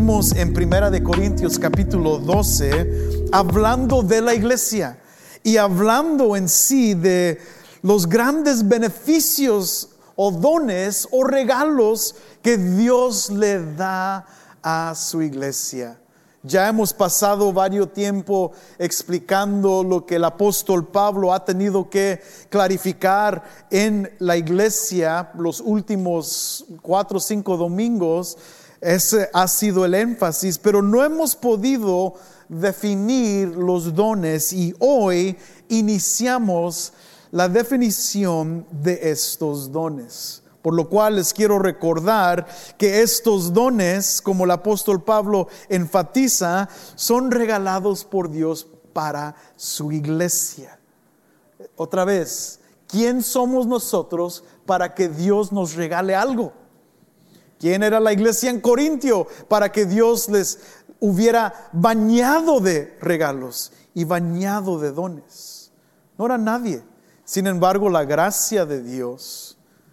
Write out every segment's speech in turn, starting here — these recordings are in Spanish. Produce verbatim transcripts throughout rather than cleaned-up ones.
seguimos en Primera de Corintios capítulo doce, hablando de la iglesia y hablando en sí de los grandes beneficios o dones o regalos que Dios le da a su iglesia. Ya hemos pasado varios tiempo explicando lo que el apóstol Pablo ha tenido que clarificar en la iglesia los últimos cuatro o cinco domingos. Ese ha sido el énfasis, pero no hemos podido definir los dones y hoy iniciamos la definición de estos dones. Por lo cual les quiero recordar que estos dones, como el apóstol Pablo enfatiza, son regalados por Dios para su iglesia. Otra vez, ¿quién somos nosotros para que Dios nos regale algo? ¿Quién era la iglesia en Corintio para que Dios les hubiera bañado de regalos y bañado de dones? No era nadie. Sin embargo, la gracia de Dios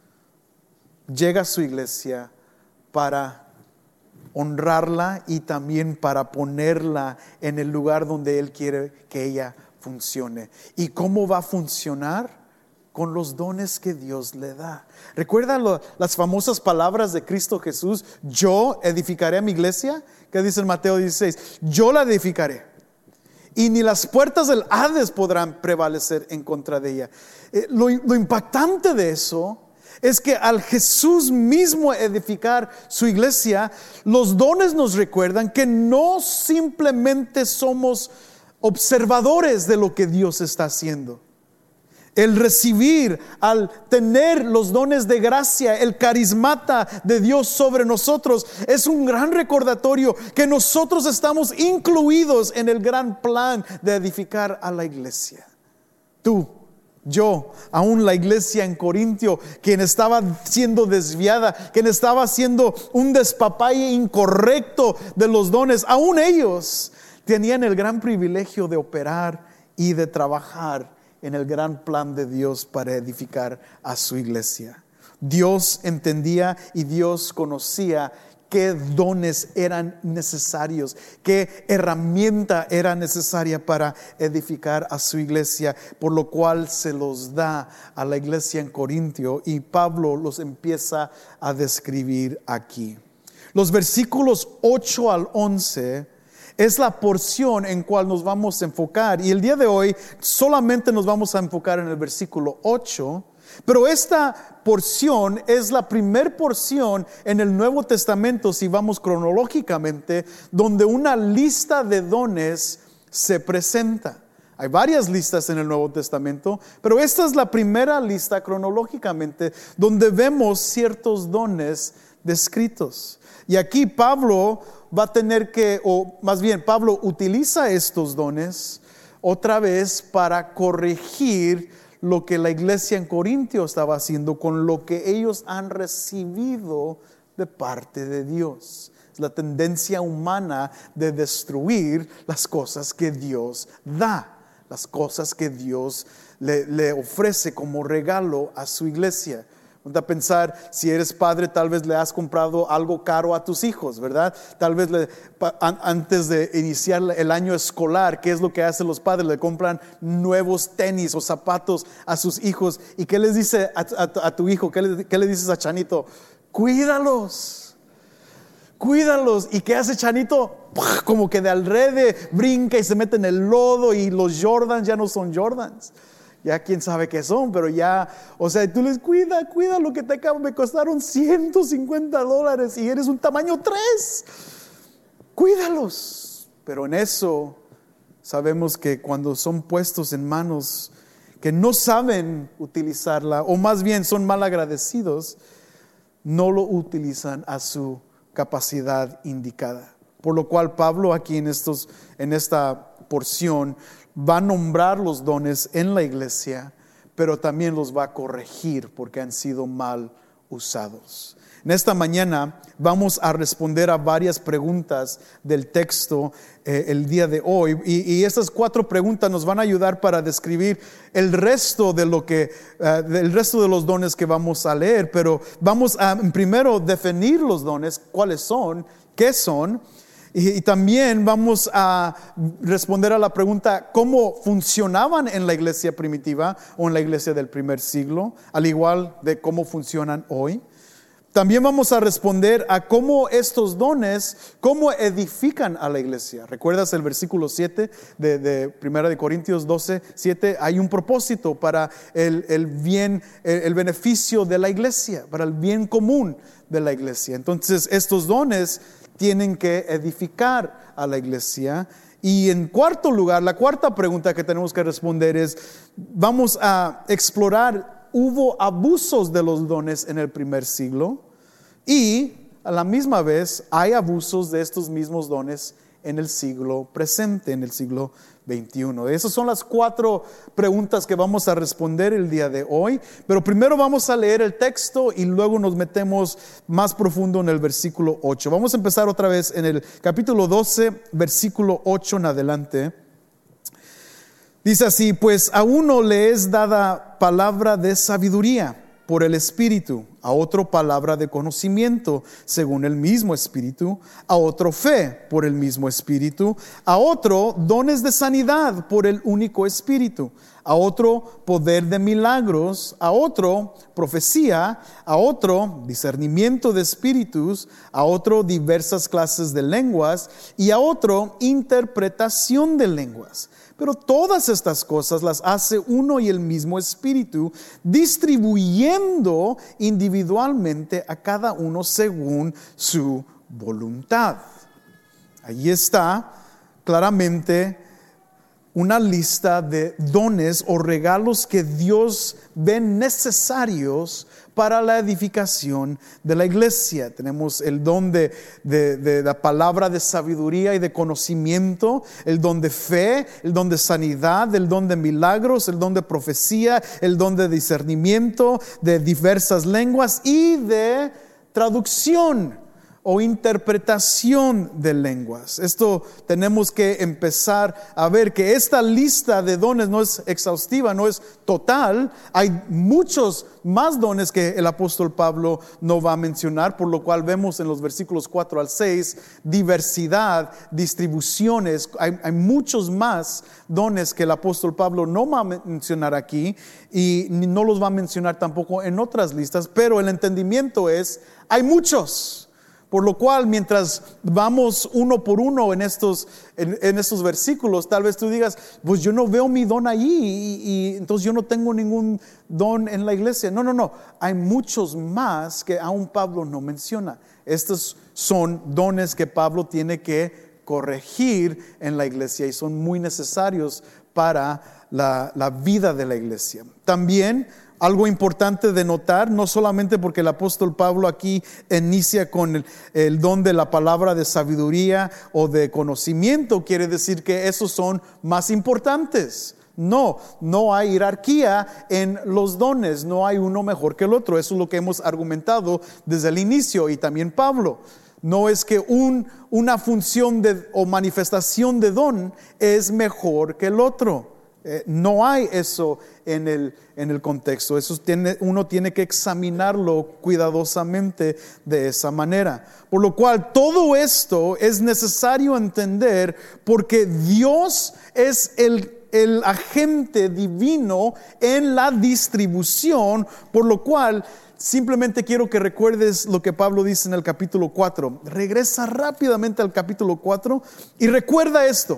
llega a su iglesia para honrarla y también para ponerla en el lugar donde Él quiere que ella funcione. ¿Y cómo va a funcionar? Con los dones que Dios le da. ¿Recuerdan lo, las famosas palabras de Cristo Jesús? Yo edificaré a mi iglesia. ¿Qué dice en Mateo dieciséis? Yo la edificaré. Y ni las puertas del Hades podrán prevalecer en contra de ella. Eh, lo, lo impactante de eso es que al Jesús mismo edificar su iglesia, los dones nos recuerdan que no simplemente somos observadores de lo que Dios está haciendo. El recibir, al tener los dones de gracia, el carismata de Dios sobre nosotros, es un gran recordatorio que nosotros estamos incluidos en el gran plan de edificar a la iglesia. Tú, yo, aún la iglesia en Corintio, quien estaba siendo desviada, quien estaba haciendo un despapalle incorrecto de los dones, aún ellos tenían el gran privilegio de operar y de trabajar en el gran plan de Dios para edificar a su iglesia. Dios entendía y Dios conocía qué dones eran necesarios, qué herramienta era necesaria para edificar a su iglesia, por lo cual se los da a la iglesia en Corintio y Pablo los empieza a describir aquí. Los versículos ocho al once es la porción en cual nos vamos a enfocar. Y el día de hoy solamente nos vamos a enfocar en el versículo ocho. Pero esta porción es la primer porción en el Nuevo Testamento, si vamos cronológicamente, donde una lista de dones se presenta. Hay varias listas en el Nuevo Testamento, pero esta es la primera lista cronológicamente donde vemos ciertos dones descritos. Y aquí Pablo va a tener que, o más bien Pablo utiliza estos dones otra vez para corregir lo que la iglesia en Corintio estaba haciendo con lo que ellos han recibido de parte de Dios. Es la tendencia humana de destruir las cosas que Dios da, las cosas que Dios le, le ofrece como regalo a su iglesia. Ponte a pensar, si eres padre, tal vez le has comprado algo caro a tus hijos, ¿verdad? Tal vez le, an, antes de iniciar el año escolar, ¿qué es lo que hacen los padres? Le compran nuevos tenis o zapatos a sus hijos. ¿Y qué les dice a, a, a tu hijo? ¿Qué le, qué le dices a Chanito? Cuídalos, cuídalos. ¿Y qué hace Chanito? Como que de alrededor brinca y se mete en el lodo y los Jordans ya no son Jordans. Ya quién sabe qué son, pero ya, o sea, tú les cuida, cuida lo que te acabo, me costaron ciento cincuenta dólares y eres un tamaño tres. Cuídalos. Pero en eso sabemos que cuando son puestos en manos que no saben utilizarla, o más bien son mal agradecidos, no lo utilizan a su capacidad indicada. Por lo cual Pablo aquí en estos, en esta porción va a nombrar los dones en la iglesia, pero también los va a corregir porque han sido mal usados. En esta mañana vamos a responder a varias preguntas del texto eh, el día de hoy y, y estas cuatro preguntas nos van a ayudar para describir el resto de lo que, uh, el resto de los dones que vamos a leer, pero vamos a primero definir los dones, cuáles son, qué son. Y, y también vamos a responder a la pregunta, ¿cómo funcionaban en la iglesia primitiva o en la iglesia del primer siglo? Al igual de cómo funcionan hoy. También vamos a responder a cómo estos dones, cómo edifican a la iglesia. ¿Recuerdas el versículo siete de, de primera de Corintios doce, siete? Hay un propósito para el, el bien, el, el beneficio de la iglesia, para el bien común de la iglesia. Entonces, estos dones tienen que edificar a la iglesia. Y en cuarto lugar, la cuarta pregunta que tenemos que responder es, vamos a explorar, ¿hubo abusos de los dones en el primer siglo? Y a la misma vez hay abusos de estos mismos dones en el siglo presente, en el siglo veintiuno. Esas son las cuatro preguntas que vamos a responder el día de hoy. Pero primero vamos a leer el texto y luego nos metemos más profundo en el versículo ocho. Vamos a empezar otra vez en el capítulo doce, versículo ocho en adelante. Dice así: pues a uno le es dada palabra de sabiduría por el Espíritu, a otro palabra de conocimiento según el mismo Espíritu, a otro fe por el mismo Espíritu, a otro dones de sanidad por el único Espíritu, a otro poder de milagros, a otro profecía, a otro discernimiento de espíritus, a otro diversas clases de lenguas y a otro interpretación de lenguas. Pero todas estas cosas las hace uno y el mismo Espíritu, distribuyendo individualmente a cada uno según su voluntad. Ahí está claramente una lista de dones o regalos que Dios ve necesarios para la edificación de la iglesia. Tenemos el don de, de, de la palabra de sabiduría y de conocimiento, el don de fe, el don de sanidad, el don de milagros, el don de profecía, el don de discernimiento, de diversas lenguas y de traducción o interpretación de lenguas. Esto tenemos que empezar a ver que esta lista de dones no es exhaustiva, no es total. Hay muchos más dones que el apóstol Pablo no va a mencionar, por lo cual vemos en los versículos cuatro al seis diversidad, distribuciones. Hay, hay muchos más dones que el apóstol Pablo no va a mencionar aquí y no los va a mencionar tampoco en otras listas, pero el entendimiento es, hay muchos. Por lo cual, mientras vamos uno por uno en estos, en, en estos versículos, tal vez tú digas, pues yo no veo mi don allí y, y entonces yo no tengo ningún don en la iglesia. No, no, no. Hay muchos más que aún Pablo no menciona. Estos son dones que Pablo tiene que corregir en la iglesia y son muy necesarios para la, la vida de la iglesia. También algo importante de notar, no solamente porque el apóstol Pablo aquí inicia con el, el don de la palabra de sabiduría o de conocimiento, quiere decir que esos son más importantes. No, no hay jerarquía en los dones, no hay uno mejor que el otro. Eso es lo que hemos argumentado desde el inicio y también Pablo. No es que un, una función de, o manifestación de don es mejor que el otro. Eh, no hay eso en el, en el contexto. Eso tiene, uno tiene que examinarlo cuidadosamente de esa manera. Por lo cual todo esto es necesario entender porque Dios es el, el agente divino en la distribución, por lo cual simplemente quiero que recuerdes lo que Pablo dice en el capítulo cuatro. Regresa rápidamente al capítulo cuatro y recuerda esto.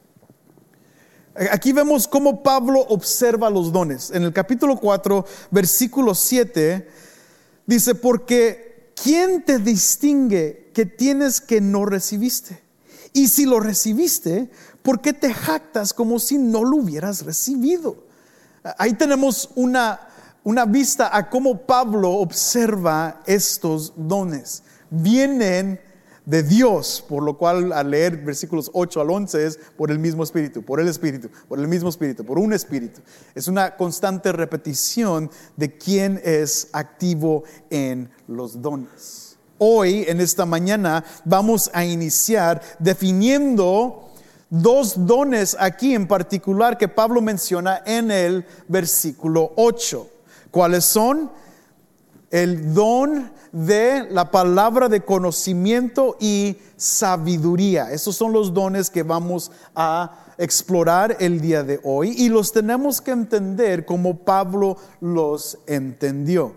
Aquí vemos cómo Pablo observa los dones. En el capítulo cuatro, versículo siete, dice, porque ¿quién te distingue que tienes que no recibiste? Y si lo recibiste, ¿por qué te jactas como si no lo hubieras recibido? Ahí tenemos una, una vista a cómo Pablo observa estos dones. Vienen de Dios, por lo cual al leer versículos ocho al once es por el mismo Espíritu, por el Espíritu, por el mismo Espíritu, por un Espíritu. Es una constante repetición de quién es activo en los dones. Hoy, en esta mañana, vamos a iniciar definiendo dos dones aquí en particular que Pablo menciona en el versículo ocho. ¿Cuáles son? el don de la palabra de conocimiento y sabiduría. Esos son los dones que vamos a explorar el día de hoy y los tenemos que entender como Pablo los entendió.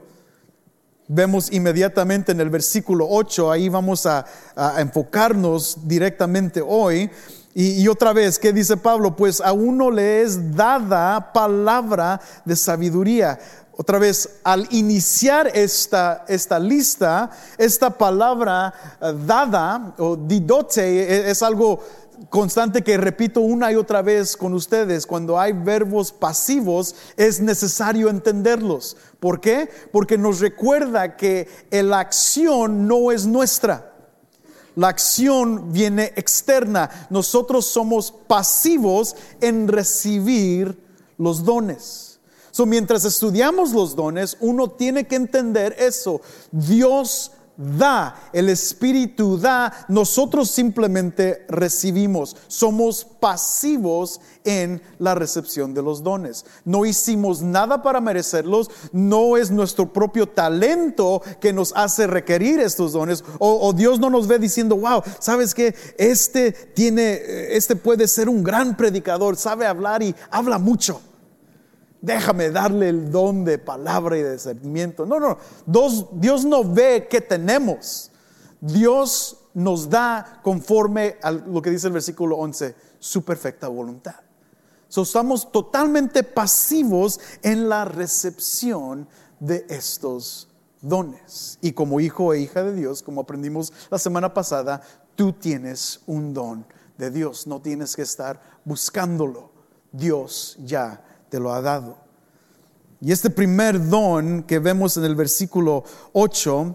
Vemos inmediatamente en el versículo ocho, ahí vamos a, a enfocarnos directamente hoy. Y, y otra vez, ¿qué dice Pablo? Pues a uno le es dada palabra de sabiduría. Otra vez, al iniciar esta, esta lista, esta palabra uh, dada o didote es, es algo constante que repito una y otra vez con ustedes. Cuando hay verbos pasivos es necesario entenderlos. ¿Por qué? Porque nos recuerda que la acción no es nuestra. La acción viene externa. Nosotros somos pasivos en recibir los dones. So, mientras estudiamos los dones, uno tiene que entender eso. Dios da, el Espíritu da, nosotros simplemente recibimos. Somos pasivos en la recepción de los dones. No hicimos nada para merecerlos, no es nuestro propio talento que nos hace requerir estos dones, o, o Dios no nos ve diciendo, wow, ¿sabes qué? Este tiene, este puede ser un gran predicador, sabe hablar y habla mucho. Déjame darle el don de palabra y de discernimiento. No, no, Dios, Dios no ve qué tenemos. Dios nos da conforme a lo que dice el versículo once, su perfecta voluntad. So, estamos totalmente pasivos en la recepción de estos dones. Y como hijo e hija de Dios, como aprendimos la semana pasada, tú tienes un don de Dios. No tienes que estar buscándolo. Dios ya te lo ha dado. Y este primer don que vemos en el versículo ocho,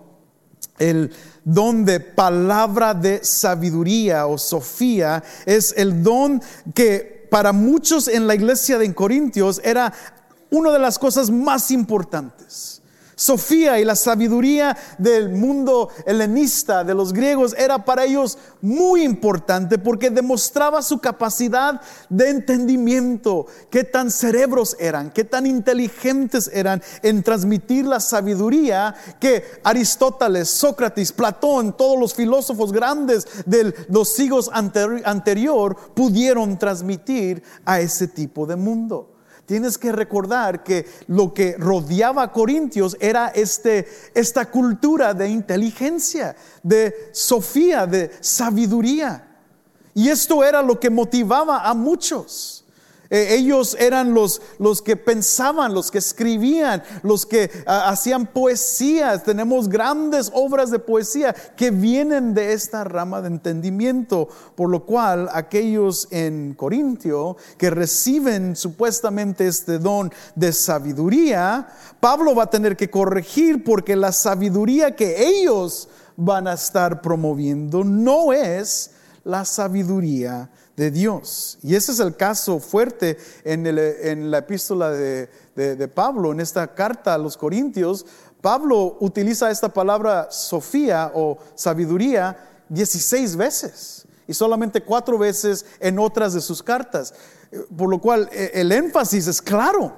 el don de palabra de sabiduría o sofía, es el don que para muchos en la iglesia de Corintios era una de las cosas más importantes. Sofía y la sabiduría del mundo helenista, de los griegos, era para ellos muy importante porque demostraba su capacidad de entendimiento, qué tan cerebros eran, qué tan inteligentes eran en transmitir la sabiduría que Aristóteles, Sócrates, Platón, todos los filósofos grandes de los siglos anteri- anterior pudieron transmitir a ese tipo de mundo. Tienes que recordar que lo que rodeaba a Corintios era este, esta cultura de inteligencia, de sofía, de sabiduría. Y esto era lo que motivaba a muchos. Eh, ellos eran los, los que pensaban, los que escribían, los que uh, hacían poesías. Tenemos grandes obras de poesía que vienen de esta rama de entendimiento. Por lo cual aquellos en Corintio que reciben supuestamente este don de sabiduría, Pablo va a tener que corregir, porque la sabiduría que ellos van a estar promoviendo no es la sabiduría de Dios. Y ese es el caso fuerte en, el, en la epístola de, de, de Pablo, en esta carta a los Corintios. Pablo utiliza esta palabra sofía o sabiduría dieciséis veces y solamente cuatro veces en otras de sus cartas, por lo cual el énfasis es claro.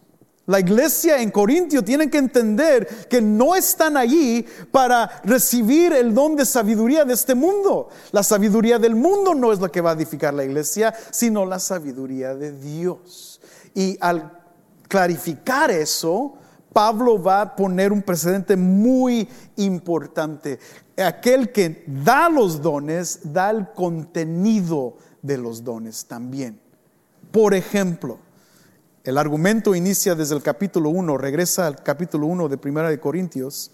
La iglesia en Corintio tiene que entender que no están allí para recibir el don de sabiduría de este mundo. La sabiduría del mundo no es la que va a edificar la iglesia, sino la sabiduría de Dios. Y al clarificar eso, Pablo va a poner un precedente muy importante. Aquel que da los dones, da el contenido de los dones también. Por ejemplo, el argumento inicia desde el capítulo uno, regresa al capítulo uno de Primera de Corintios,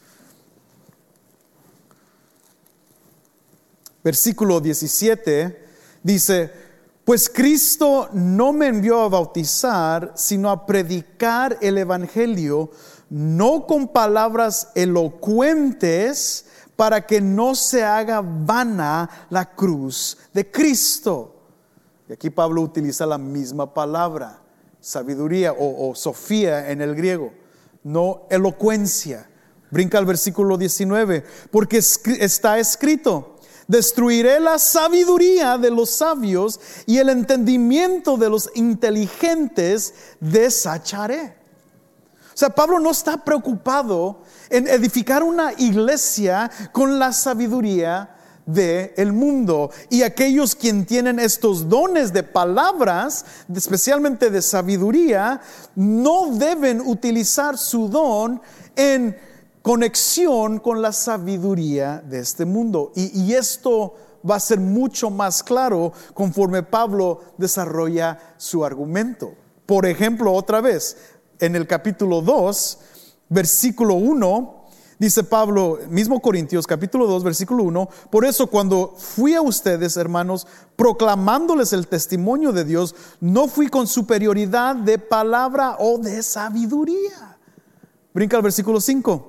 versículo diecisiete, dice: pues Cristo no me envió a bautizar, sino a predicar el evangelio, no con palabras elocuentes, para que no se haga vana la cruz de Cristo. Y aquí Pablo utiliza la misma palabra, sabiduría o, o sofía en el griego, no elocuencia. Brinca al versículo diecinueve, porque está escrito: destruiré la sabiduría de los sabios y el entendimiento de los inteligentes desecharé. O sea, Pablo no está preocupado en edificar una iglesia con la sabiduría del mundo. Y aquellos quienes tienen estos dones de palabras, especialmente de sabiduría, no deben utilizar su don en conexión con la sabiduría de este mundo. Y, y esto va a ser mucho más claro conforme Pablo desarrolla su argumento. Por ejemplo, otra vez, en el capítulo dos, versículo uno, dice Pablo, mismo Corintios, capítulo dos, versículo uno, por eso cuando fui a ustedes, hermanos, proclamándoles el testimonio de Dios, no fui con superioridad de palabra o de sabiduría. Brinca al versículo cinco.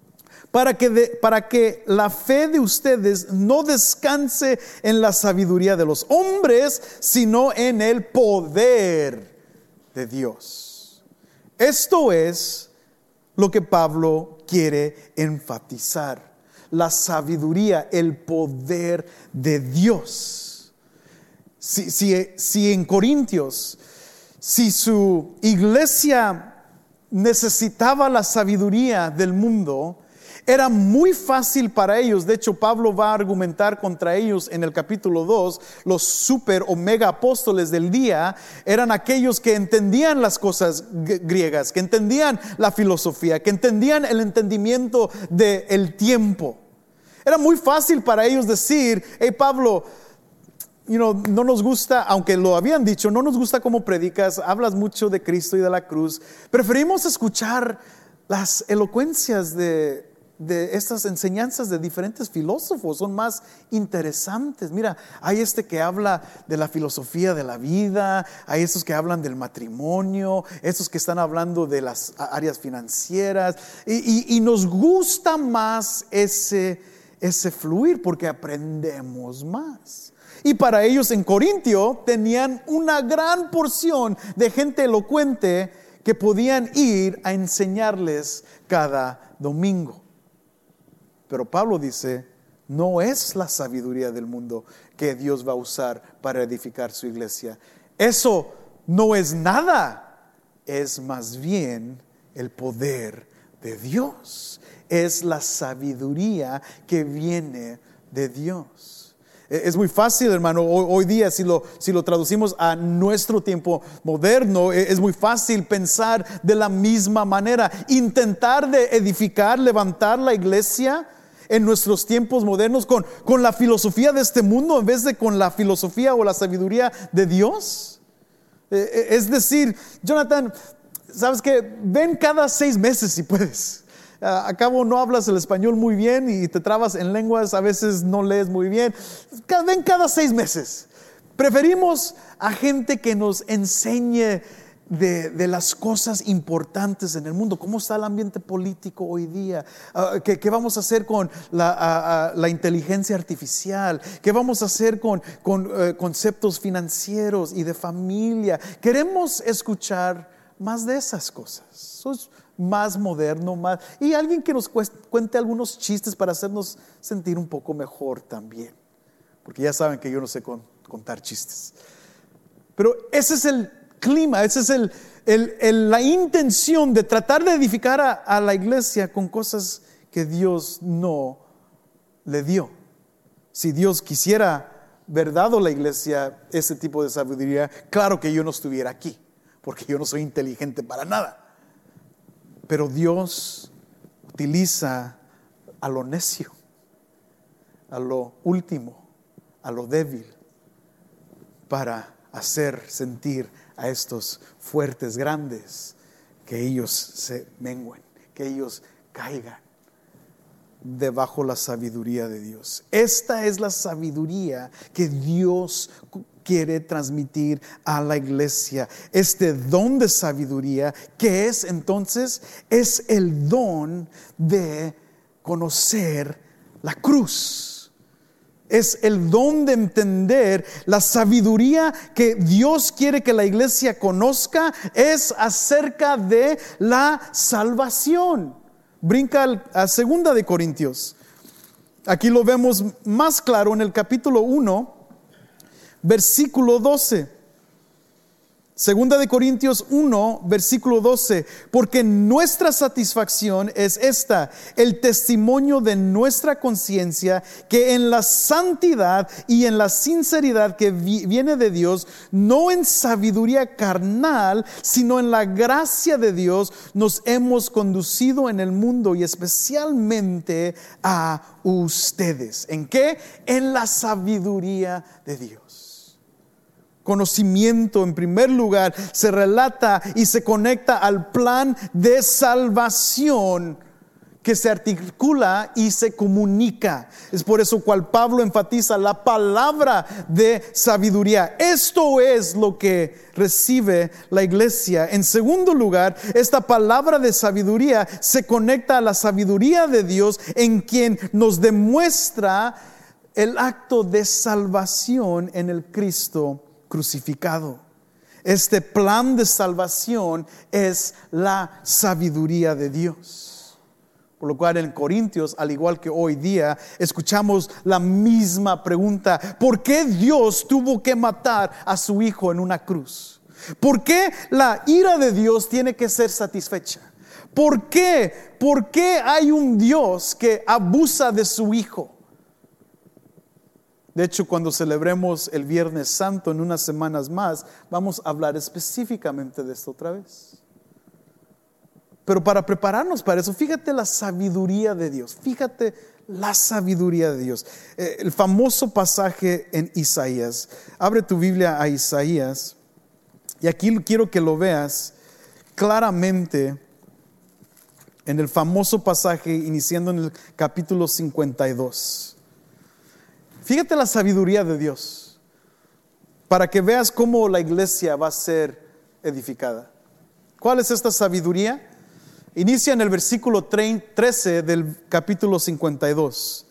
Para que, de, para que la fe de ustedes no descanse en la sabiduría de los hombres, sino en el poder de Dios. Esto es lo que Pablo quiere enfatizar: la sabiduría, el poder de Dios. Si, si, si en Corintios, si su iglesia necesitaba la sabiduría del mundo, era muy fácil para ellos. De hecho, Pablo va a argumentar contra ellos en el capítulo dos. Los super o mega apóstoles del día eran aquellos que entendían las cosas griegas, que entendían la filosofía, que entendían el entendimiento del tiempo. Era muy fácil para ellos decir: hey Pablo, you know, no nos gusta, aunque lo habían dicho, no nos gusta cómo predicas, hablas mucho de Cristo y de la cruz, preferimos escuchar las elocuencias de de estas enseñanzas de diferentes filósofos, son más interesantes. Mira, hay este que habla de la filosofía de la vida, hay estos que hablan del matrimonio, estos que están hablando de las áreas financieras, y, y, y nos gusta más ese, ese fluir porque aprendemos más. Y para ellos en Corintio tenían una gran porción de gente elocuente que podían ir a enseñarles cada domingo. Pero Pablo dice: no es la sabiduría del mundo que Dios va a usar para edificar su iglesia. Eso no es nada, es más bien el poder de Dios. Es la sabiduría que viene de Dios. Es muy fácil, hermano, hoy, hoy día si lo, si lo traducimos a nuestro tiempo moderno, es muy fácil pensar de la misma manera. Intentar de edificar, levantar la iglesia en nuestros tiempos modernos con, con la filosofía de este mundo en vez de con la filosofía o la sabiduría de Dios. Eh, es decir, Jonathan, ¿sabes qué? Ven cada seis meses si puedes. Uh, a cabo no hablas el español muy bien y te trabas en lenguas, a veces no lees muy bien. Ven cada seis meses. Preferimos a gente que nos enseñe De, de las cosas importantes en el mundo. ¿Cómo está el ambiente político hoy día? Uh, ¿qué, ¿Qué vamos a hacer con la, uh, uh, la inteligencia artificial? ¿Qué vamos a hacer con, con uh, conceptos financieros y de familia? Queremos escuchar más de esas cosas. Eso es más moderno, más, y alguien que nos cuente algunos chistes para hacernos sentir un poco mejor también. Porque ya saben que yo no sé con, contar chistes. Pero ese es el clima, esa es el, el, el, la intención de tratar de edificar a, a la iglesia con cosas que Dios no le dio. Si Dios quisiera haber dado a la iglesia ese tipo de sabiduría, claro que yo no estuviera aquí, porque yo no soy inteligente para nada. Pero Dios utiliza a lo necio, a lo último, a lo débil, para hacer sentir a estos fuertes, grandes, que ellos se mengüen, que ellos caigan debajo la sabiduría de Dios. Esta es la sabiduría que Dios quiere transmitir a la iglesia. Este don de sabiduría, que es entonces, es el don de conocer la cruz. Es el don de entender la sabiduría que Dios quiere que la iglesia conozca, es acerca de la salvación. Brinca a segunda de Corintios. Aquí lo vemos más claro en el capítulo uno, versículo doce. Segunda de Corintios uno, versículo doce, porque nuestra satisfacción es esta, el testimonio de nuestra conciencia, que en la santidad y en la sinceridad que vi- viene de Dios, no en sabiduría carnal, sino en la gracia de Dios, nos hemos conducido en el mundo y especialmente a ustedes. ¿En qué? En la sabiduría de Dios. Conocimiento, en primer lugar, se relata y se conecta al plan de salvación que se articula y se comunica. Es por eso cual Pablo enfatiza la palabra de sabiduría. Esto es lo que recibe la iglesia. En segundo lugar, esta palabra de sabiduría se conecta a la sabiduría de Dios, en quien nos demuestra el acto de salvación en el Cristo crucificado. Este plan de salvación es la sabiduría de Dios. Por lo cual en Corintios, al igual que hoy día, escuchamos la misma pregunta: ¿por qué Dios tuvo que matar a su hijo en una cruz? ¿Por qué la ira de Dios tiene que ser satisfecha? ¿Por qué? ¿Por qué hay un Dios que abusa de su hijo? De hecho, cuando celebremos el Viernes Santo en unas semanas más, vamos a hablar específicamente de esto otra vez. Pero para prepararnos para eso, fíjate la sabiduría de Dios. Fíjate la sabiduría de Dios. Eh, el famoso pasaje en Isaías. Abre tu Biblia a Isaías. Y aquí quiero que lo veas claramente en el famoso pasaje iniciando en el capítulo cincuenta y dos. Fíjate la sabiduría de Dios para que veas cómo la iglesia va a ser edificada. ¿Cuál es esta sabiduría? Inicia en el versículo trece del capítulo cincuenta y dos.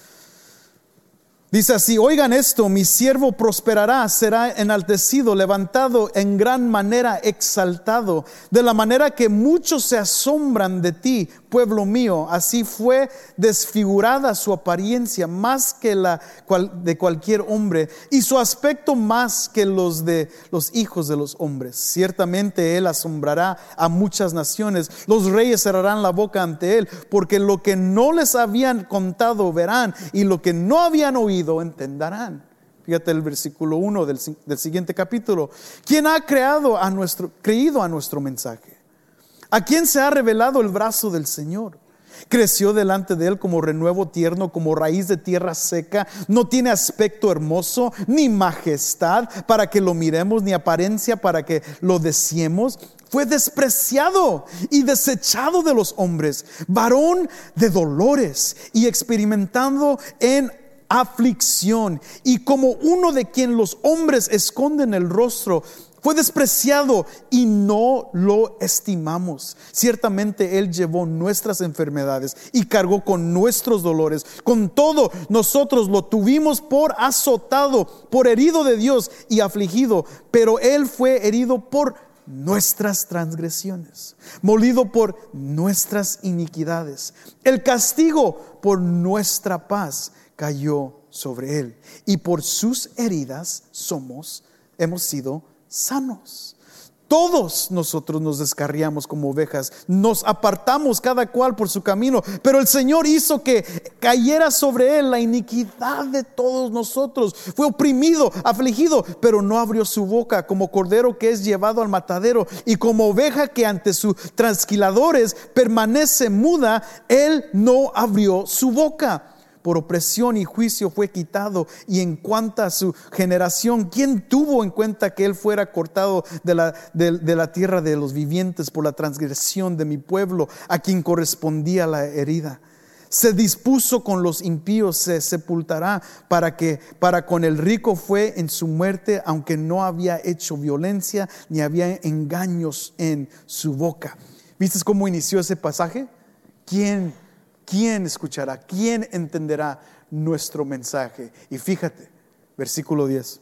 Dice así: oigan esto, mi siervo prosperará, será enaltecido, levantado en gran manera, exaltado, de la manera que muchos se asombran de ti, pueblo mío. Así fue desfigurada su apariencia más que la de cualquier hombre, y su aspecto más que los de los hijos de los hombres. Ciertamente él asombrará a muchas naciones, los reyes cerrarán la boca ante él, porque lo que no les habían contado verán, y lo que no habían oído entenderán. Fíjate el versículo uno del, del siguiente capítulo. ¿Quién ha creado a nuestro, creído a nuestro mensaje? ¿A quién se ha revelado el brazo del Señor? Creció delante de él como renuevo tierno, como raíz de tierra seca. No tiene aspecto hermoso, ni majestad para que lo miremos, ni apariencia para que lo deseemos. Fue despreciado y desechado de los hombres, varón de dolores y experimentando en aflicción, y como uno de quien los hombres esconden el rostro. Fue despreciado y no lo estimamos. Ciertamente él llevó nuestras enfermedades y cargó con nuestros dolores. Con todo, nosotros lo tuvimos por azotado, por herido de Dios y afligido. Pero él fue herido por nuestras transgresiones, molido por nuestras iniquidades. El castigo por nuestra paz cayó sobre él, y por sus heridas somos, hemos sido sanos. Todos nosotros nos descarriamos como ovejas, nos apartamos cada cual por su camino, pero el Señor hizo que cayera sobre él la iniquidad de todos nosotros. Fue oprimido, afligido, pero no abrió su boca. Como cordero que es llevado al matadero, y como oveja que ante sus trasquiladores permanece muda, él no abrió su boca. Por opresión y juicio fue quitado. Y en cuanto a su generación, ¿quién tuvo en cuenta que él fuera cortado de la, de, de la tierra de los vivientes por la transgresión de mi pueblo, a quien correspondía la herida? Se dispuso con los impíos, se sepultará, para que para con el rico fue en su muerte, aunque no había hecho violencia ni había engaños en su boca. ¿Viste cómo inició ese pasaje? ¿Quién ¿Quién escuchará? ¿Quién entenderá nuestro mensaje? Y fíjate, versículo diez.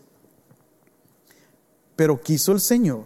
Pero quiso el Señor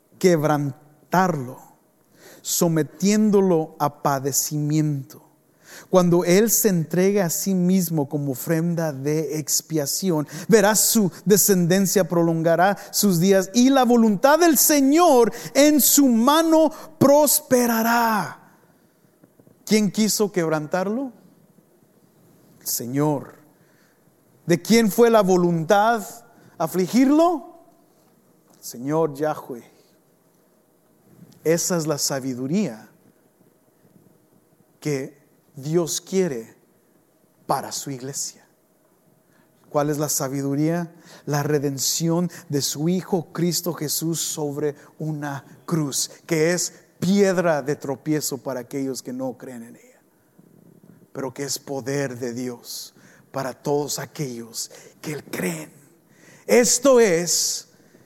quebrantarlo, sometiéndolo a padecimiento. Cuando Él se entregue a sí mismo como ofrenda de expiación, verá su descendencia, prolongará sus días y la voluntad del Señor en su mano prosperará. ¿Quién quiso quebrantarlo? El Señor. ¿De quién fue la voluntad afligirlo? El Señor Yahweh. Esa es la sabiduría que Dios quiere para su iglesia. ¿Cuál es la sabiduría? La redención de su Hijo Cristo Jesús sobre una cruz, que es piedra de tropiezo para aquellos que no creen en ella, pero que es poder de Dios para todos aquellos que creen. Esto es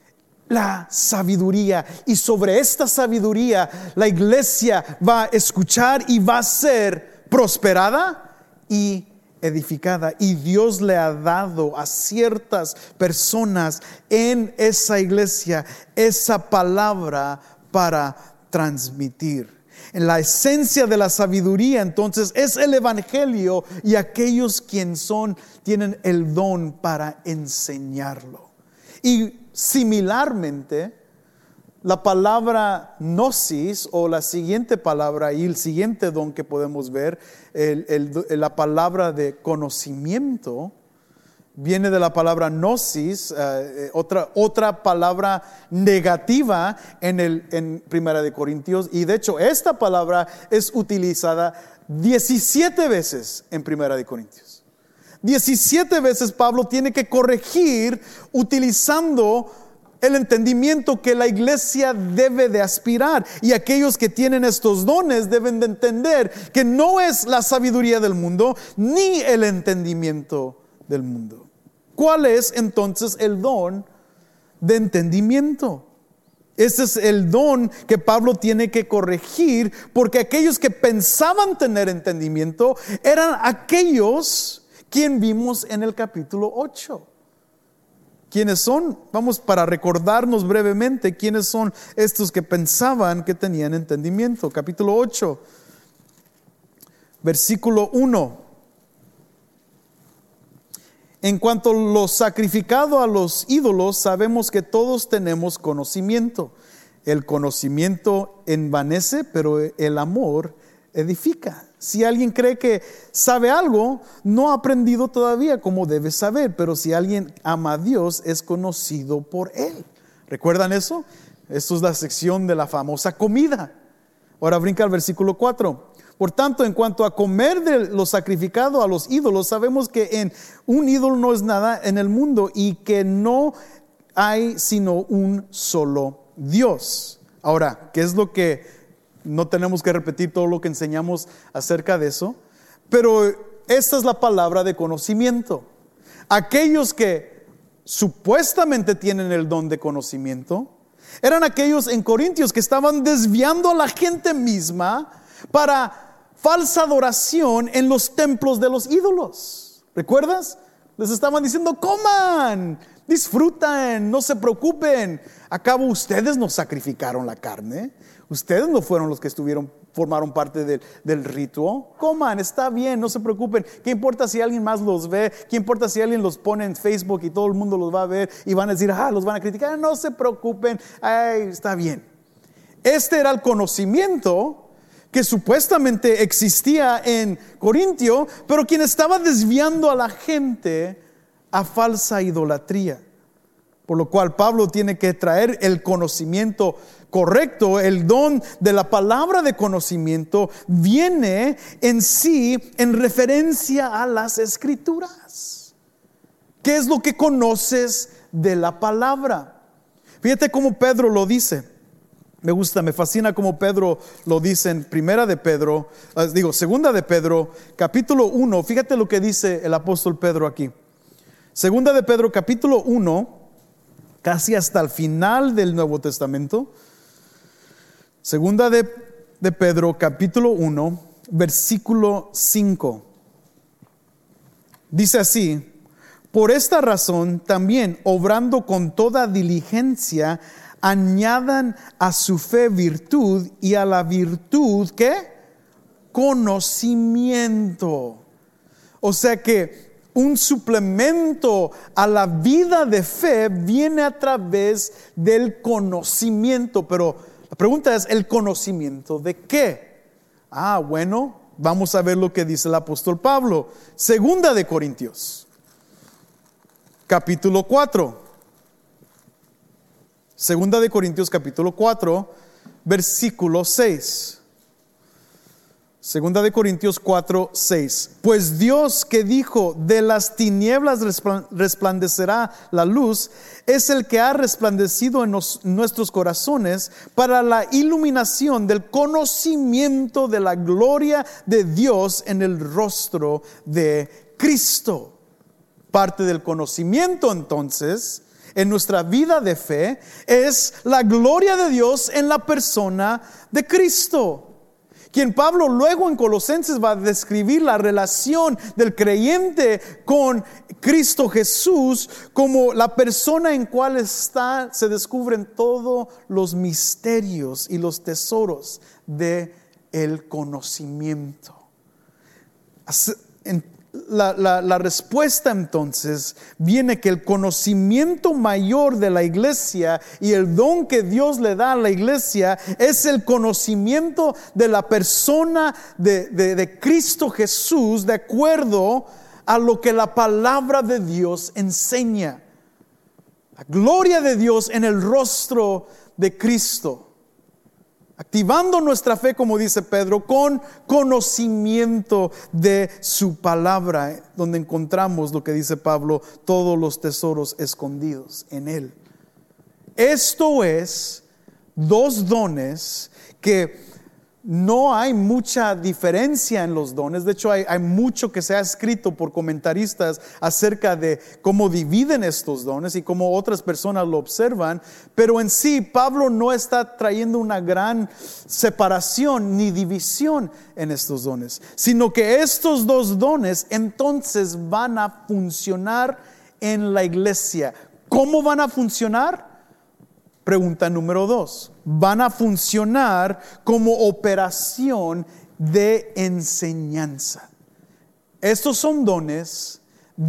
la sabiduría, y sobre esta sabiduría la iglesia va a escuchar y va a ser prosperada y edificada. Y Dios le ha dado a ciertas personas en esa iglesia esa palabra para transmitir. En la esencia de la sabiduría, entonces, es el evangelio y aquellos quienes son tienen el don para enseñarlo. Y similarmente, la palabra gnosis, o la siguiente palabra y el siguiente don que podemos ver, el, el, la palabra de conocimiento, viene de la palabra gnosis, uh, otra, otra palabra negativa en, el, en Primera de Corintios. Y de hecho, esta palabra es utilizada diecisiete veces en Primera de Corintios. diecisiete veces Pablo tiene que corregir utilizando el entendimiento que la iglesia debe de aspirar. Y aquellos que tienen estos dones deben de entender que no es la sabiduría del mundo ni el entendimiento del mundo. ¿Cuál es entonces el don de entendimiento? Ese es el don que Pablo tiene que corregir, porque aquellos que pensaban tener entendimiento eran aquellos quien vimos en el capítulo ocho. ¿Quiénes son? Vamos para recordarnos brevemente quiénes son estos que pensaban que tenían entendimiento. Capítulo ocho, versículo uno. En cuanto a lo sacrificado a los ídolos, sabemos que todos tenemos conocimiento. El conocimiento envanece, pero el amor edifica. Si alguien cree que sabe algo, no ha aprendido todavía como debe saber. Pero si alguien ama a Dios, es conocido por Él. ¿Recuerdan eso? Esto es la sección de la famosa comida. Ahora brinca al versículo cuatro. Por tanto, en cuanto a comer de lo sacrificado a los ídolos, sabemos que en un ídolo no es nada en el mundo y que no hay sino un solo Dios. Ahora, ¿qué es lo que... No tenemos que repetir todo lo que enseñamos acerca de eso, pero esta es la palabra de conocimiento. Aquellos que supuestamente tienen el don de conocimiento eran aquellos en Corintios que estaban desviando a la gente misma para falsa adoración en los templos de los ídolos. ¿Recuerdas? Les estaban diciendo: coman, disfrutan, no se preocupen. ¿Acaso ustedes no sacrificaron la carne? Ustedes no fueron los que estuvieron, formaron parte del, del rito. Coman, está bien, no se preocupen. ¿Qué importa si alguien más los ve? ¿Qué importa si alguien los pone en Facebook y todo el mundo los va a ver y van a decir, ah, los van a criticar? No se preocupen, ay, está bien. Este era el conocimiento que supuestamente existía en Corintio, pero quien estaba desviando a la gente a falsa idolatría. Por lo cual Pablo tiene que traer el conocimiento correcto. El don de la palabra de conocimiento viene en sí en referencia a las escrituras. ¿Qué es lo que conoces de la palabra? Fíjate cómo Pedro lo dice. Me gusta, me fascina cómo Pedro lo dice en Primera de Pedro, digo, Segunda de Pedro, capítulo uno. Fíjate lo que dice el apóstol Pedro aquí. Segunda de Pedro, capítulo uno, casi hasta el final del Nuevo Testamento. Segunda de, de Pedro, capítulo uno, versículo cinco. Dice así: por esta razón también, obrando con toda diligencia, añadan a su fe virtud, y a la virtud, ¿qué? conocimiento. O sea que un suplemento a la vida de fe viene a través del conocimiento. Pero la pregunta es, ¿el conocimiento de qué? Ah, bueno, vamos a ver lo que dice el apóstol Pablo. Segunda de Corintios, capítulo cuatro. Segunda de Corintios, capítulo cuatro, versículo seis. Segunda de Corintios cuatro, seis. Pues Dios, que dijo, de las tinieblas resplandecerá la luz, es el que ha resplandecido en nos, nuestros corazones para la iluminación del conocimiento de la gloria de Dios en el rostro de Cristo. Parte del conocimiento, entonces, en nuestra vida de fe, es la gloria de Dios en la persona de Cristo, quien Pablo luego en Colosenses va a describir la relación del creyente con Cristo Jesús como la persona en cual está, se descubren todos los misterios y los tesoros de el conocimiento. La, la, la respuesta entonces viene que el conocimiento mayor de la iglesia y el don que Dios le da a la iglesia es el conocimiento de la persona de, de, de Cristo Jesús, de acuerdo a lo que la palabra de Dios enseña. La gloria de Dios en el rostro de Cristo. Activando nuestra fe, como dice Pedro, con conocimiento de su palabra, donde encontramos lo que dice Pablo, todos los tesoros escondidos en él. Esto es dos dones que no hay mucha diferencia en los dones. De hecho, hay, hay mucho que se ha escrito por comentaristas acerca de cómo dividen estos dones y cómo otras personas lo observan. Pero en sí, Pablo no está trayendo una gran separación ni división en estos dones, sino que estos dos dones entonces van a funcionar en la iglesia. ¿Cómo van a funcionar? Pregunta número dos. Van a funcionar como operación de enseñanza. Estos son dones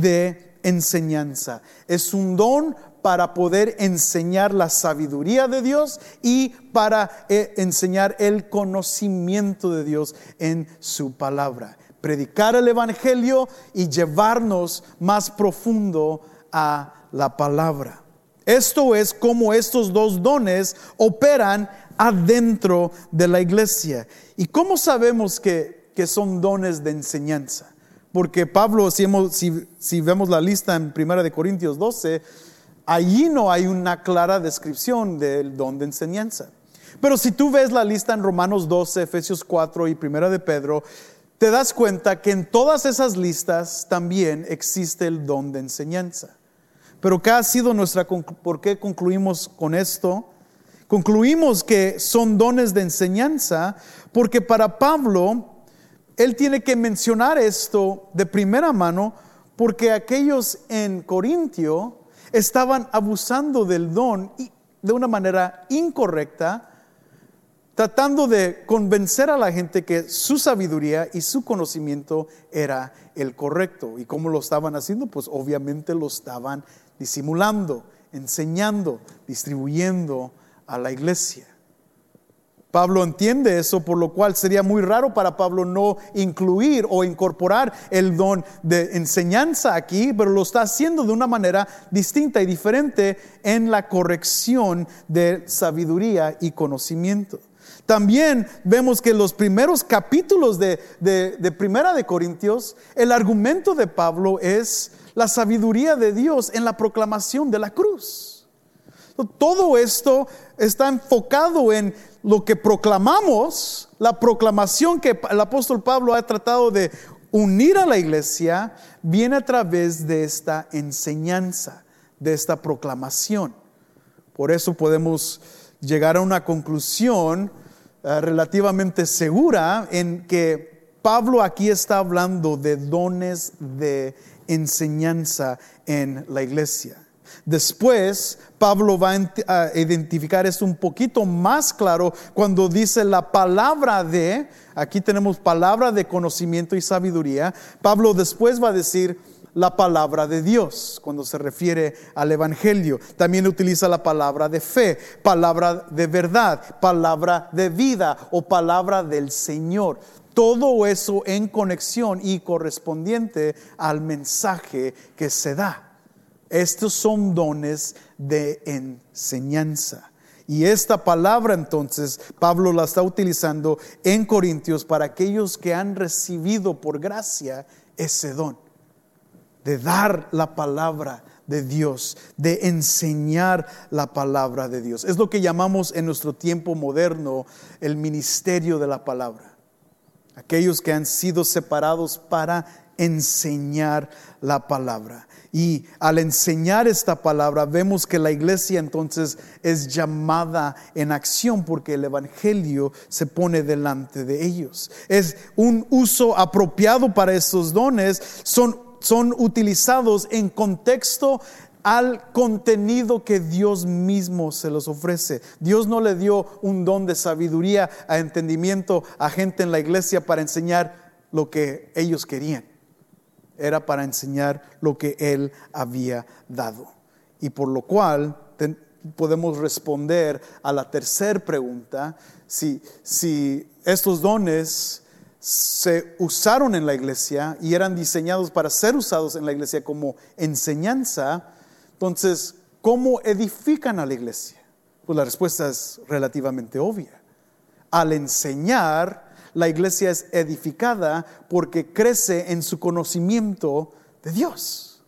de enseñanza. Es un don para poder enseñar la sabiduría de Dios y para eh, enseñar el conocimiento de Dios en su palabra. Predicar el evangelio y llevarnos más profundo a la palabra. Esto es como estos dos dones operan adentro de la iglesia. ¿Y cómo sabemos que, que son dones de enseñanza? Porque Pablo, si, hemos, si, si vemos la lista en primera de Corintios doce, allí no hay una clara descripción del don de enseñanza. Pero si tú ves la lista en Romanos doce, Efesios cuatro y primera de Pedro, te das cuenta que en todas esas listas también existe el don de enseñanza. Pero ¿qué ha sido nuestra, por qué concluimos con esto? Concluimos que son dones de enseñanza porque para Pablo, él tiene que mencionar esto de primera mano porque aquellos en Corintio estaban abusando del don de una manera incorrecta, tratando de convencer a la gente que su sabiduría y su conocimiento era el correcto. ¿Y cómo lo estaban haciendo? Pues obviamente lo estaban disimulando, enseñando, distribuyendo a la iglesia. Pablo entiende eso, por lo cual sería muy raro para Pablo no incluir o incorporar el don de enseñanza aquí, pero lo está haciendo de una manera distinta y diferente en la corrección de sabiduría y conocimiento. También vemos que en los primeros capítulos de, de, de Primera de Corintios, el argumento de Pablo es la sabiduría de Dios en la proclamación de la cruz. Todo esto está enfocado en lo que proclamamos, la proclamación que el apóstol Pablo ha tratado de unir a la iglesia, viene a través de esta enseñanza, de esta proclamación. Por eso podemos llegar a una conclusión uh, relativamente segura en que Pablo aquí está hablando de dones de enseñanza en la iglesia. Después, Pablo va a identificar esto un poquito más claro cuando dice la palabra de, aquí tenemos palabra de conocimiento y sabiduría. Pablo después va a decir la palabra de Dios cuando se refiere al evangelio. También utiliza la palabra de fe, palabra de verdad, palabra de vida o palabra del Señor. Todo eso en conexión y correspondiente al mensaje que se da. Estos son dones de enseñanza. Y esta palabra entonces Pablo la está utilizando en Corintios para aquellos que han recibido por gracia ese don de dar la palabra de Dios, de enseñar la palabra de Dios. Es lo que llamamos en nuestro tiempo moderno el ministerio de la palabra. Aquellos que han sido separados para enseñar la palabra. Y al enseñar esta palabra vemos que la iglesia entonces es llamada en acción porque el evangelio se pone delante de ellos. Es un uso apropiado para estos dones. Son, son utilizados en contexto al contenido que Dios mismo se los ofrece. Dios no le dio un don de sabiduría, a entendimiento a gente en la iglesia para enseñar lo que ellos querían. Era para enseñar lo que Él había dado. Y por lo cual ten, podemos responder a la tercera pregunta. Si, si estos dones se usaron en la iglesia y eran diseñados para ser usados en la iglesia como enseñanza, entonces, ¿cómo edifican a la iglesia? Pues la respuesta es relativamente obvia. Al enseñar, la iglesia es edificada porque crece en su conocimiento de Dios.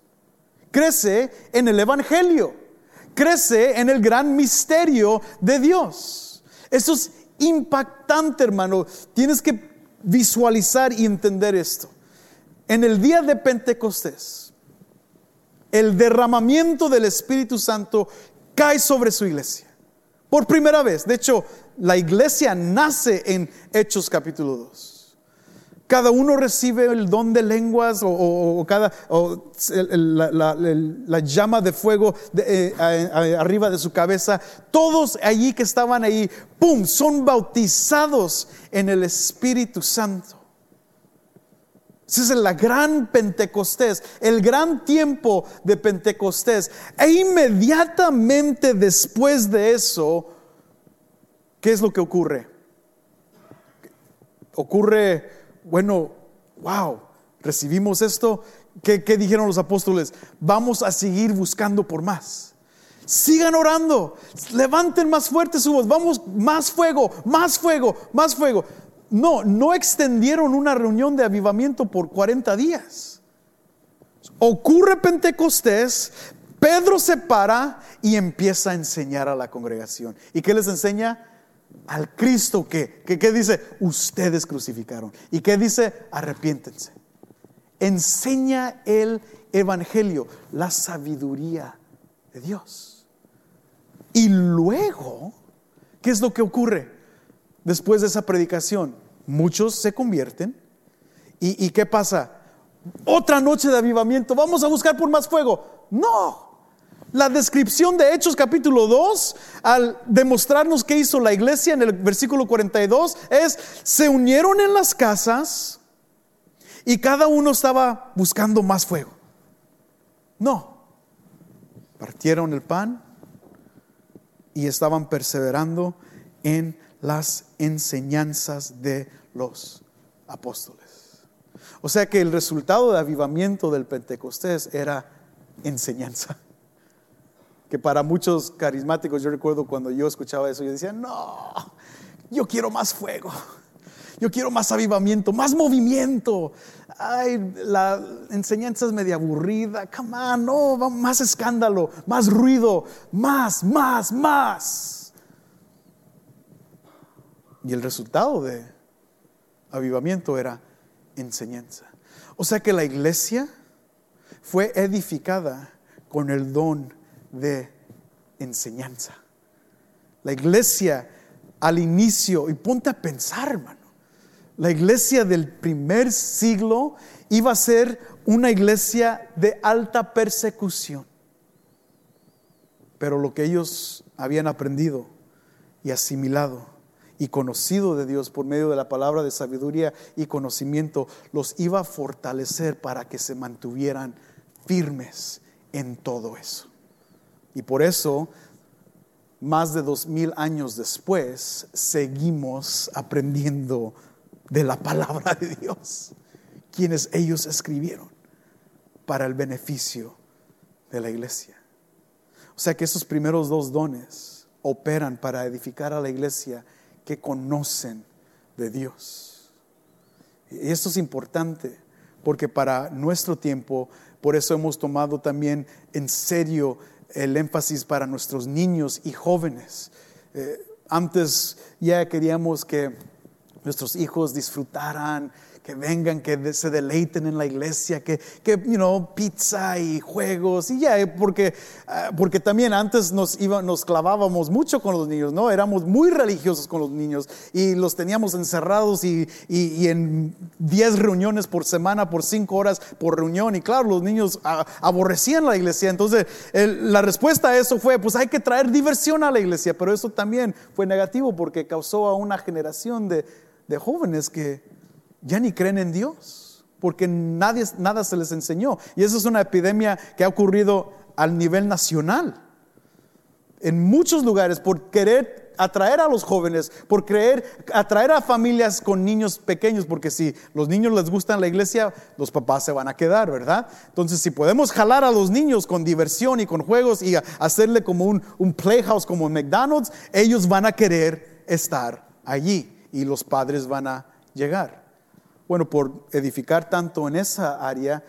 Crece en el evangelio. Crece en el gran misterio de Dios. Eso es impactante, hermano. Tienes que visualizar y entender esto. En el día de Pentecostés, el derramamiento del Espíritu Santo cae sobre su iglesia. Por primera vez. De hecho, la iglesia nace en Hechos capítulo dos. Cada uno recibe el don de lenguas o, o, o cada o la, la, la, la llama de fuego de, eh, a, a, arriba de su cabeza. Todos allí que estaban ahí, ¡pum!, son bautizados en el Espíritu Santo. Esa es la gran Pentecostés, el gran tiempo de Pentecostés. E inmediatamente después de eso, ¿qué es lo que ocurre? Ocurre, bueno, wow, recibimos esto. ¿Qué, qué dijeron los apóstoles? Vamos a seguir buscando por más. Sigan orando, levanten más fuerte su voz, vamos, más fuego, más fuego, más fuego. No, no extendieron una reunión de avivamiento por cuarenta días. Ocurre Pentecostés, Pedro se para y empieza a enseñar a la congregación. ¿Y qué les enseña? Al Cristo que, que, que dice, ustedes crucificaron. ¿Y qué dice? Arrepiéntense. Enseña el evangelio, la sabiduría de Dios. Y luego, ¿qué es lo que ocurre? Después de esa predicación, muchos se convierten. ¿Y, y qué pasa? Otra noche de avivamiento, vamos a buscar por más fuego. No. La descripción de Hechos capítulo dos, al demostrarnos qué hizo la iglesia en el versículo cuarenta y dos, es: se unieron en las casas y cada uno estaba buscando más fuego. No. Partieron el pan y estaban perseverando en las enseñanzas de los apóstoles. O sea que el resultado de avivamiento del Pentecostés era enseñanza. Que para muchos carismáticos, yo recuerdo cuando yo escuchaba eso, yo decía, no, yo quiero más fuego, yo quiero más avivamiento, más movimiento. Ay, la enseñanza es media aburrida, come on, no, más escándalo, más ruido, más, más, más. Y el resultado de avivamiento era enseñanza. O sea que la iglesia fue edificada con el don de enseñanza. La iglesia al inicio, y ponte a pensar, hermano, la iglesia del primer siglo iba a ser una iglesia de alta persecución. Pero lo que ellos habían aprendido y asimilado y conocido de Dios por medio de la palabra de sabiduría y conocimiento, los iba a fortalecer para que se mantuvieran firmes en todo eso. Y por eso, más de dos mil años después, seguimos aprendiendo de la palabra de Dios, quienes ellos escribieron para el beneficio de la iglesia. O sea que esos primeros dos dones operan para edificar a la iglesia que conocen de Dios. Y esto es importante porque para nuestro tiempo, por eso hemos tomado también en serio el énfasis para nuestros niños y jóvenes. Eh, antes ya queríamos que nuestros hijos disfrutaran, que vengan, que se deleiten en la iglesia, que, que you know, pizza y juegos, y ya, yeah, porque, uh, porque también antes nos, iba, nos clavábamos mucho con los niños, ¿no? Éramos muy religiosos con los niños y los teníamos encerrados y, y, y en diez reuniones por semana, por cinco horas por reunión, y claro, los niños uh, aborrecían la iglesia. Entonces el, la respuesta a eso fue, pues hay que traer diversión a la iglesia, pero eso también fue negativo porque causó a una generación de, de jóvenes que ya ni creen en Dios, porque nadie, nada se les enseñó. Y eso es una epidemia que ha ocurrido al nivel nacional, en muchos lugares, por querer atraer a los jóvenes, por querer atraer a familias con niños pequeños, porque si los niños les gusta la iglesia, los papás se van a quedar, ¿verdad? Entonces, si podemos jalar a los niños con diversión y con juegos y hacerle como un, un playhouse como en McDonald's, ellos van a querer estar allí y los padres van a llegar. Bueno, por edificar tanto en esa área,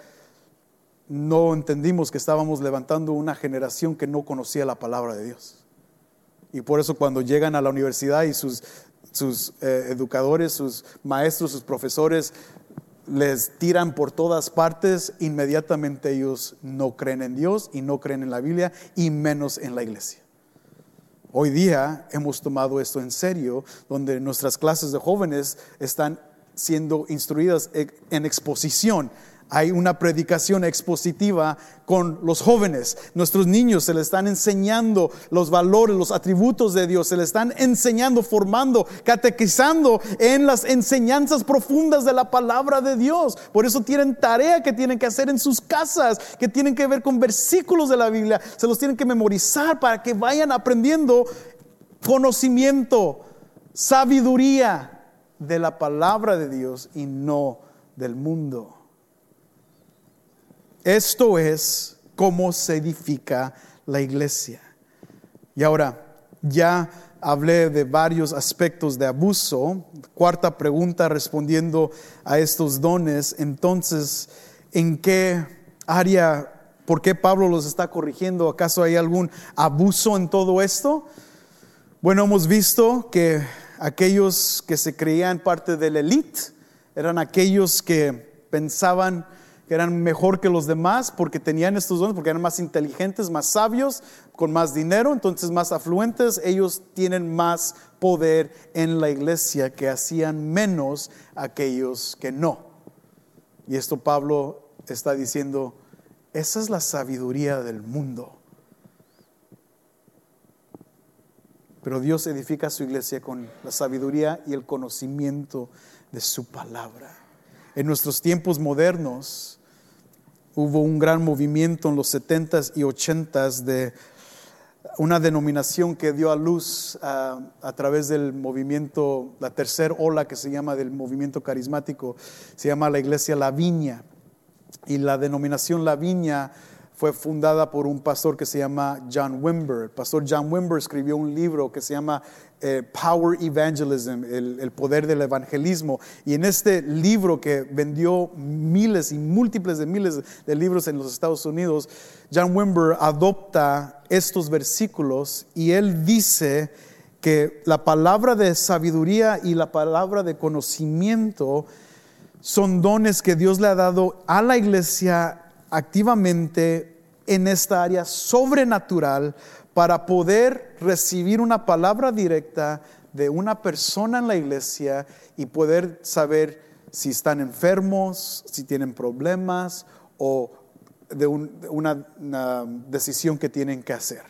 no entendimos que estábamos levantando una generación que no conocía la palabra de Dios. Y por eso cuando llegan a la universidad y sus, sus eh, educadores, sus maestros, sus profesores les tiran por todas partes, inmediatamente ellos no creen en Dios y no creen en la Biblia y menos en la iglesia. Hoy día hemos tomado esto en serio, donde nuestras clases de jóvenes están siendo instruidas en exposición. Hay una predicación expositiva con los jóvenes. Nuestros niños se les están enseñando los valores, los atributos de Dios. Se les están enseñando, formando, catequizando en las enseñanzas profundas de la palabra de Dios. Por eso tienen tarea que tienen que hacer en sus casas, que tienen que ver con versículos de la Biblia. Se los tienen que memorizar para que vayan aprendiendo conocimiento, sabiduría de la palabra de Dios y no del mundo. Esto es cómo se edifica la iglesia. Y ahora, ya hablé de varios aspectos de abuso. Cuarta pregunta respondiendo a estos dones. Entonces, ¿en qué área, por qué Pablo los está corrigiendo? ¿Acaso hay algún abuso en todo esto? Bueno, hemos visto que aquellos que se creían parte de la élite eran aquellos que pensaban que eran mejor que los demás porque tenían estos dones, porque eran más inteligentes, más sabios, con más dinero, entonces más afluentes. Ellos tienen más poder en la iglesia, que hacían menos aquellos que no. Y esto Pablo está diciendo, esa es la sabiduría del mundo. Pero Dios edifica su iglesia con la sabiduría y el conocimiento de su palabra. En nuestros tiempos modernos hubo un gran movimiento en los setentas y ochentas de una denominación que dio a luz uh, a través del movimiento, la tercera ola que se llama del movimiento carismático, se llama la iglesia La Viña. Y la denominación La Viña fue fundada por un pastor que se llama John Wimber. El pastor John Wimber escribió un libro que se llama eh, Power Evangelism, el, el poder del evangelismo. Y en este libro, que vendió miles y múltiples de miles de libros en los Estados Unidos, John Wimber adopta estos versículos y él dice que la palabra de sabiduría y la palabra de conocimiento son dones que Dios le ha dado a la iglesia activamente en esta área sobrenatural para poder recibir una palabra directa de una persona en la iglesia y poder saber si están enfermos, si tienen problemas o de un, una, una decisión que tienen que hacer.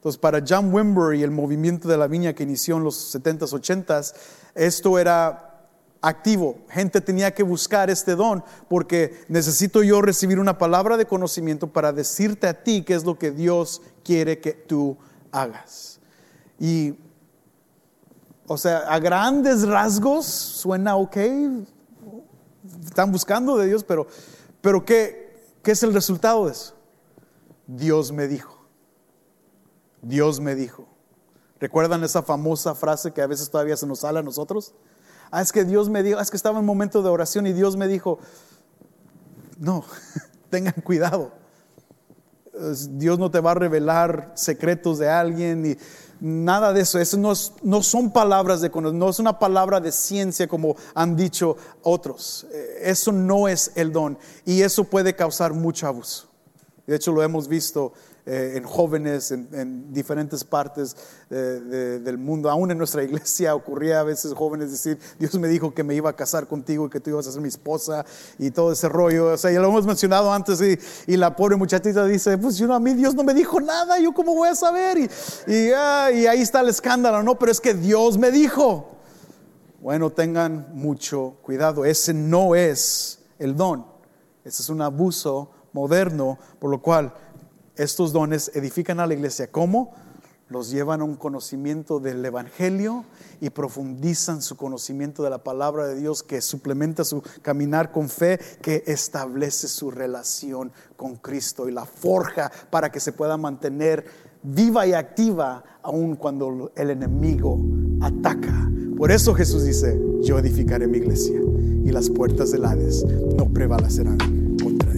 Entonces, para John Wimber y el movimiento de la viña que inició en los setentas, ochentas, esto era activo. Gente tenía que buscar este don porque necesito yo recibir una palabra de conocimiento para decirte a ti qué es lo que Dios quiere que tú hagas. Y, o sea, a grandes rasgos suena ok. Están buscando de Dios, pero, pero ¿qué, ¿qué es el resultado de eso? Dios me dijo. Dios me dijo. ¿Recuerdan esa famosa frase que a veces todavía se nos sale a nosotros? Ah, es que Dios me dijo, es que estaba en un momento de oración y Dios me dijo. No, tengan cuidado. Dios no te va a revelar secretos de alguien ni nada de eso. Eso no, es, no son palabras de conocimiento, no es una palabra de ciencia como han dicho otros. Eso no es el don y eso puede causar mucho abuso. De hecho, lo hemos visto eh, en jóvenes en, en diferentes partes de, de, del mundo. Aún en nuestra iglesia ocurría a veces jóvenes decir: Dios me dijo que me iba a casar contigo y que tú ibas a ser mi esposa y todo ese rollo. O sea, ya lo hemos mencionado antes y, y la pobre muchachita dice: pues yo no, a mí Dios no me dijo nada, yo cómo voy a saber. Y, y, ah, y ahí está el escándalo, ¿no? Pero es que Dios me dijo. Bueno, tengan mucho cuidado. Ese no es el don. Ese es un abuso moderno, por lo cual estos dones edifican a la iglesia. ¿Cómo? Los llevan a un conocimiento del evangelio y profundizan su conocimiento de la palabra de Dios, que suplementa su caminar con fe, que establece su relación con Cristo y la forja para que se pueda mantener viva y activa aun cuando el enemigo ataca. Por eso Jesús dice: yo edificaré mi iglesia y las puertas del Hades no prevalecerán contra